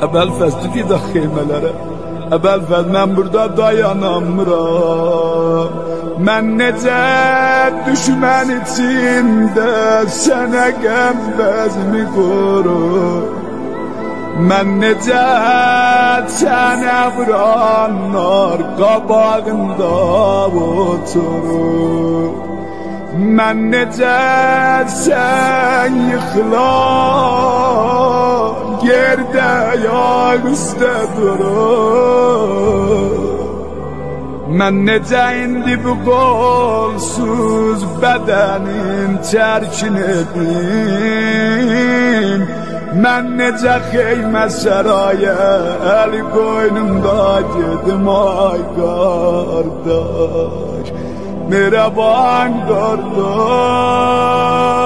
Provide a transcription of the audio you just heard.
Əbəlfəzli vida xeymələrə, Əbəlfəz mən burada dayanamıram. Mən necə düşmən içində sənə qəmbəzmi qorur. Mən necə sənə vuranlar qabağında oturur. Mən necə sən yıxılan yerdə yağ üstə durur. Mən necə indi bu qolsuz bədənim çərkin edim. Mən necə xeymə səraya əl qoynumda gedim ay qardaş. Merhaban qardaş.